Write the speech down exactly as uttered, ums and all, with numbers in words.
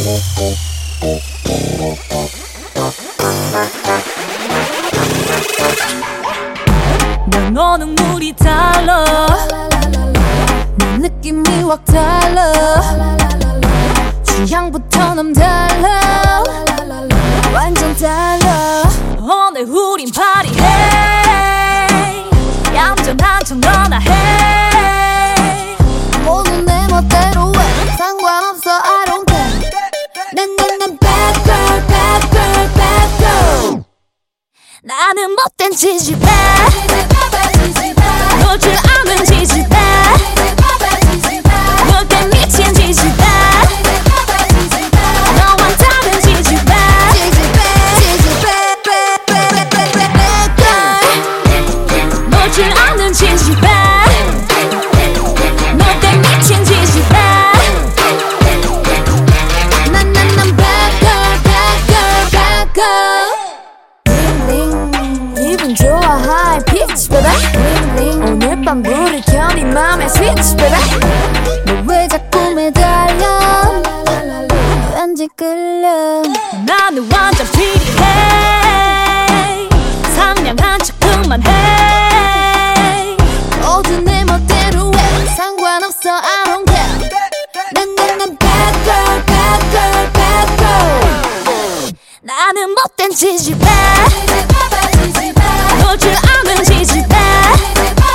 넌 너는 물이 달라 내 느낌이 확 달라 취향부터 남달라 완전 달라 오늘 우린 파티해 얌전한 척 너나 해 모두 내 멋대로 해 상관없어 I don't care 난 난 난 bad girl bad girl bad girl 나는 못된 지지배 놀 줄 아는 지지배 놀 때 미친 지지배 너와 다른 지지배 놀 줄 아는 지지배 놀 때 미친 지지배 난 난 난 bad girl bad girl bad girl 기분 좋아 high pitch baby 오늘 밤 불을 켜 네 맘에 switch baby 너 왜 자꾸 매달려 왠지 끌려 나는 완전 pretty 해 상냥한 척 그만해 모두 내 멋대로 해 상관없어 I don't care 난 난 난 bad girl bad girl bad girl 나는 못된 지지배 놀 줄 아는 지지배